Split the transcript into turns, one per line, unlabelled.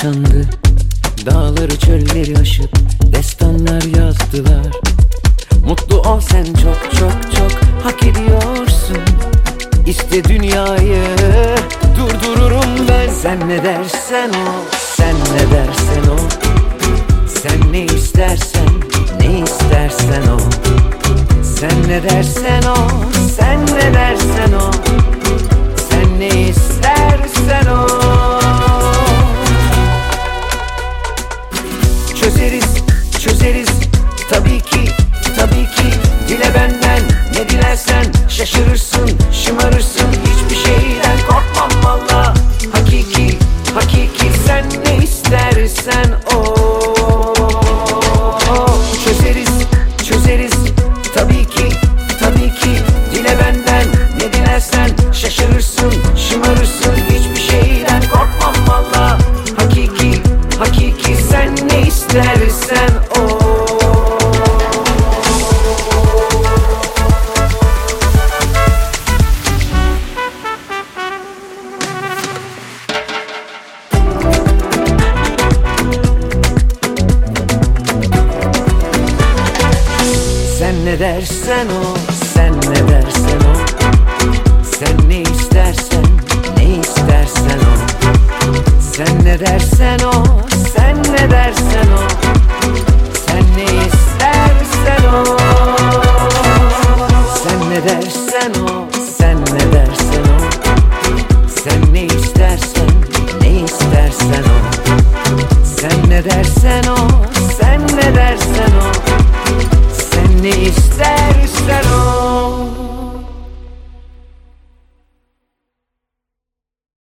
yaşandı. Dağları çölleri aşıp destanlar yazdılar. Mutlu ol sen, çok çok çok hak ediyorsun. İste dünyayı, durdururum ben. Sen ne dersen o, sen ne dersen o. Sen ne istersen, ne istersen o. Sen ne dersen o, sen ne dersen o. Sen ne istersen o. Çözeriz, çözeriz tabii ki, tabii ki. Dile benden ne dilersen, şaşırırsın, şımarırsın. Hiçbir şeyden korkmam valla. Hakiki, hakiki. Sen ne istersen o. Çözeriz, çözeriz tabii ki, tabii ki. Dile benden ne dilersen, şaşırırsın, şımarırsın. Hiçbir şeyden korkmam valla. Hakiki, hakiki. Sen ne istersen o. Sen ne dersen o, sen ne dersen o. Sen ne istersen, ne istersen o. Sen ne dersen o, sen ne dersen o. Sen ne istersen o. Sen ne dersen o, sen ne dersen o. Sen ne istersen, ne istersen o. Sen ne dersen o, sen ne dersen o. Sen ne istersen o.